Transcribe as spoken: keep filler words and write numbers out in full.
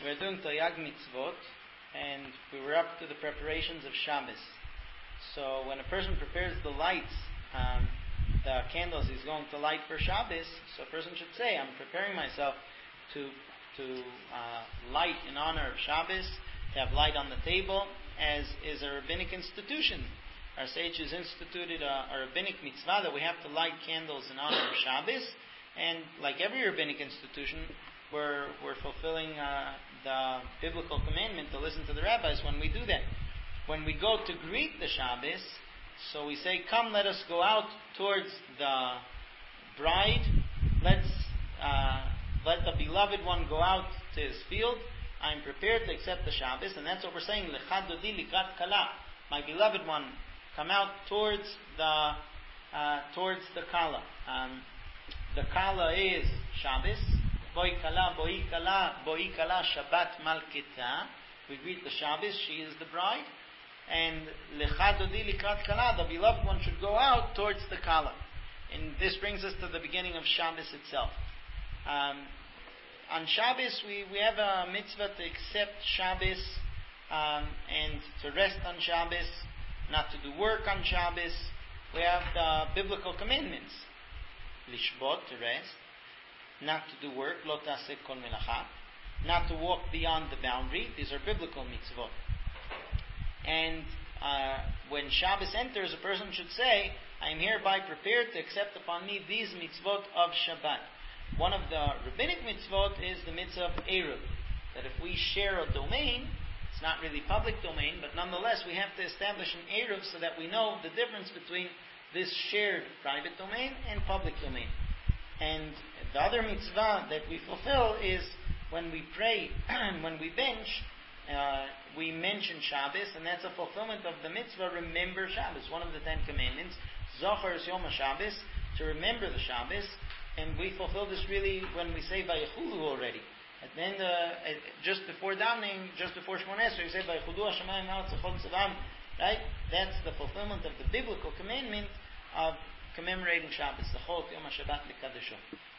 we're doing Taryag Mitzvot, and we were up to the preparations of Shabbos. So when a person prepares the lights, um, the candles he's going to light for Shabbos, so a person should say, I'm preparing myself to to uh, light in honor of Shabbos, to have light on the table, as is a rabbinic institution. Our sages instituted a, a rabbinic mitzvah that we have to light candles in honor of Shabbos, and like every rabbinic institution, we're, we're fulfilling uh, the biblical commandment to listen to the rabbis when we do that. When we go to greet the Shabbos, so we say, come, let us go out towards the bride. Let's uh, let the beloved one go out to his field. I'm prepared to accept the Shabbos, and that's what we're saying. Lecha dodi likrat kala. My beloved one, come out towards the uh, towards the kala. Um, the kala is Shabbos. Boi kala, boi kala, boi kala, Shabbat malketa. We greet the Shabbos. She is the bride. And lecha dodi likrat kala, the beloved one should go out towards the kala. And this brings us to the beginning of Shabbos itself. Um, on Shabbos, we, we have a mitzvah to accept Shabbos um, and to rest on Shabbos, not to do work on Shabbos. We have the biblical commandments. Lishbot, to rest. Not to do work, lo taseh kol melacha. Not to walk beyond the boundary. These are biblical mitzvot. And uh, when Shabbos enters, a person should say, I am hereby prepared to accept upon me these mitzvot of Shabbat. One of the rabbinic mitzvot is the mitzvah of Eruv, that if we share a domain, it's not really public domain, but nonetheless we have to establish an Eruv so that we know the difference between this shared private domain and public domain. And the other mitzvah that we fulfill is when we pray, when we bench, uh, we mention Shabbos, and that's a fulfillment of the mitzvah, remember Shabbos, one of the Ten Commandments, Zochar Yom HaShabbos, to remember the Shabbos. And we fulfill this really when we say Vayechulu already. And then, uh, just before davening, just before Shmoneh Esrei, we say Vayechulu Hashemayim Haaretz Echad Tzavam. Right? That's the fulfillment of the biblical commandment of commemorating Shabbos, the Chol Yom HaShabbat L'Kadesho.